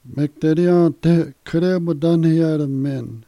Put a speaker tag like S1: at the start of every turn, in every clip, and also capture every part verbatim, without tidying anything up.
S1: Mekterian te krebo danhiar men.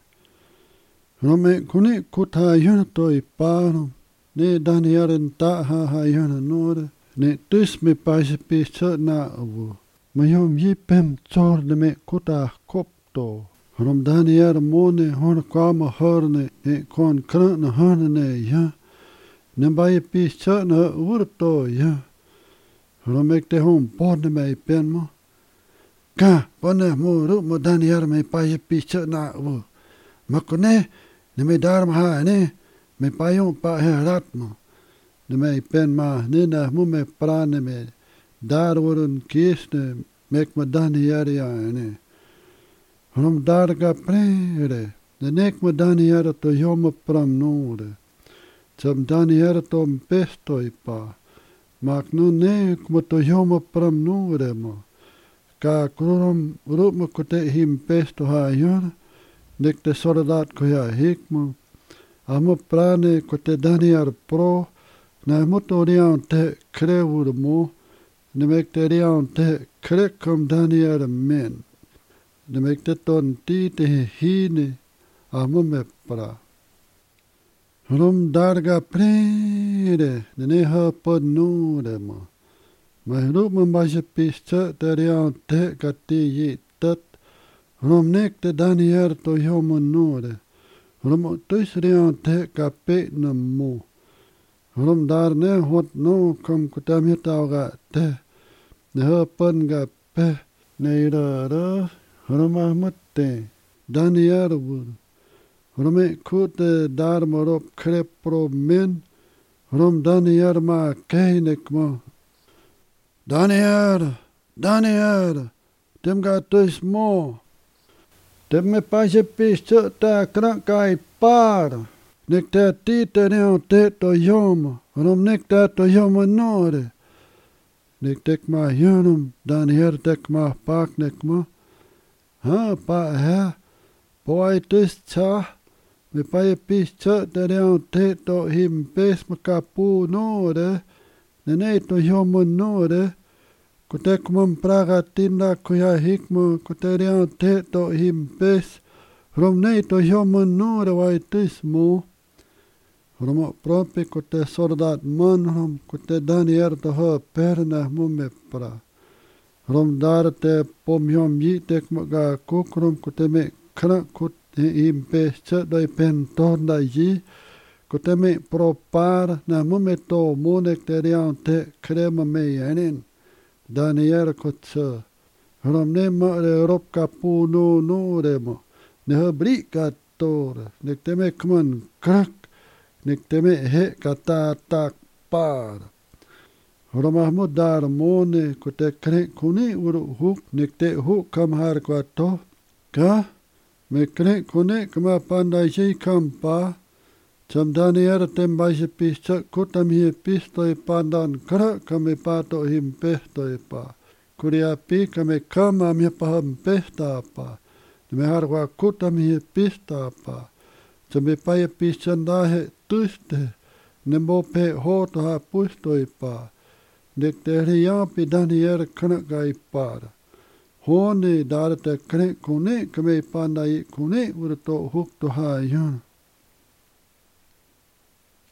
S1: Rome kuni kuta yun toi paro. Ne danhiaren ta ha ha yun nore. Ne tus me paise pisa na avu. Mayom yipem tsor de me kuta kopto. Rom danhiar mone hon kama horne e kon kran na horne ya. Ne baie pisa na urto ya. Rom ek te hon podne me penmo. Ka pone mo ru mo danhiar me paise pisa na avu. Makone ne me darm ha ne me payon pa herat mo. Ne me pen ma ne na mu me prane me dar worden kiesne mek me danhiar ya ne. Rom dar ga prere. Ne nek me danhiar to yom pram nore. Tsam danhiar to pesto pa. Mak nu nek mo to yom pram nore mo. Ka krurum ru mo kote him pesto ha yon. Nek te soldat ko ya hik mo. Amo prane kote danhiar pro. Na muto rian te krevur mo. Ne mek te rian te krekom danhiar men. Ne mek te ton ti te hine. Amo me pra. Rom darga prere. Ne ne ha pod nure mo. Ma ru mo baje pista te rian te kati yi tat. Rom nek te danhiar to yomo nore. Rom tuis rian te kape na mo. Rom dar ne hot no kom kutam hitauga te. Ne hapan ga pe. Ne ira ra. Rom ahmut te. Danhiar wur. Rom ek kute dar morop krepro men. Rom danhiar ma keinek mo. Danhiar. Danhiar. Tem ga tuis mo. Tem me paise pista ta krankai par. Nek te ti te neon te to yom. Rom nek te to yom nore. Nek tek ma yonum. Danhiar tek ma pak nek mo. Ha pa ha. Poi tus cha. Me paie pista te neon te to him pes ma kapu nore. Ne ne to yom nore. Kutek mum praga tinda kuya hikmu kuterian te to him pes. Rom ne to yom nore wai tus mo. Rom propi kute soldat man rom kute danhiar to ha perna mu me pra. Rom dar te pom yom yi tek mo ga kukrum kute me kran kut him pes che doi pen ton da yi. Kute me propar na mu me to monek terian te krema me yanin. Danhiar kutsa. Rom ne ma re rop kapu no no re mo. Ne ha bri katore. Nek te me kman krak. Nek te me he kata tak par. Rom ahmo dar mone kote krek kuni uru huk. Nek te huk kam har kwa to. Ka? Me krek kuni kama pandai si kam pa. Tsam danhiar tem baise pista kutam hi pistoi pandan kra kame pato him pestoi pa. Kuria pi kame kama mi paham pesta pa. Me har kwa kutam hi pista pa. Tsam me paie pista ndahe tuste. Ne mo pe hoto ha pustoi pa. Nek te rian pi danhiar kna kai par. Hone dar te kre kune kame pandai kune urto huk to ha yon.